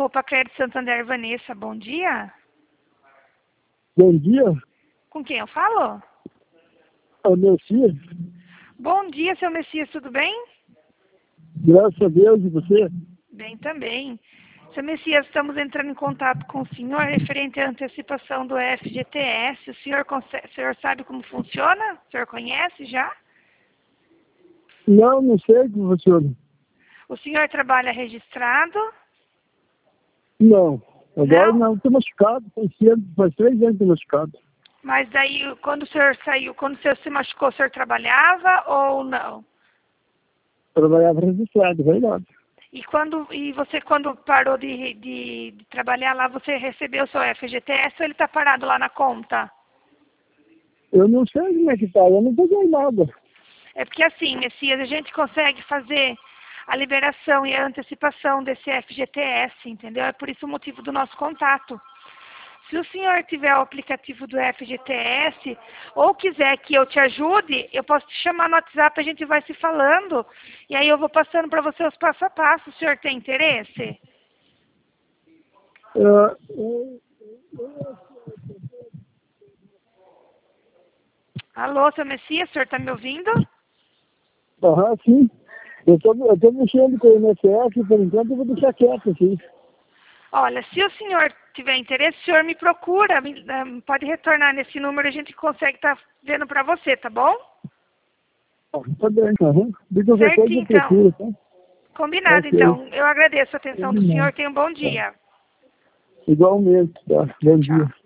Poupa Crédito Santander, Vanessa, bom dia. Bom dia, Com quem eu falo? é o Messias. Bom dia, seu Messias, tudo bem? Graças a Deus, e você? Bem também. Seu Messias, estamos entrando em contato com o senhor referente à antecipação do FGTS. O senhor sabe como funciona? O senhor conhece já? Não sei como funciona. O senhor trabalha registrado? Não, agora Não? não, estou machucado, faz 3 anos que estou machucado. Mas daí, quando o senhor saiu, quando o senhor se machucou, o senhor trabalhava ou não? Trabalhava registrado, é verdade. E você, quando parou de trabalhar lá, você recebeu o seu FGTS ou ele está parado lá na conta? Eu não sei como é que tá, eu não peguei nada. É porque assim, Messias, a gente consegue fazer a liberação e a antecipação desse FGTS, entendeu? É por isso o motivo do nosso contato. Se o senhor tiver o aplicativo do FGTS ou quiser que eu te ajude, eu posso te chamar no WhatsApp, a gente vai se falando e aí eu vou passando para você os passo a passo. O senhor tem interesse? Alô, seu Messias, o senhor está me ouvindo? Sim. Eu tô mexendo com o INSS, por enquanto eu vou deixar quieto, assim. Olha, se o senhor tiver interesse, o senhor me procura, pode retornar nesse número, a gente consegue estar vendo para você, tá bom? Tá bem, de qualquer Certo, coisa eu então. procuro, tá? Combinado, Ok. então. Eu agradeço a atenção do senhor. Combinado. Tenha um bom Tá. dia. Igualmente, tá? Bom Tchau. dia.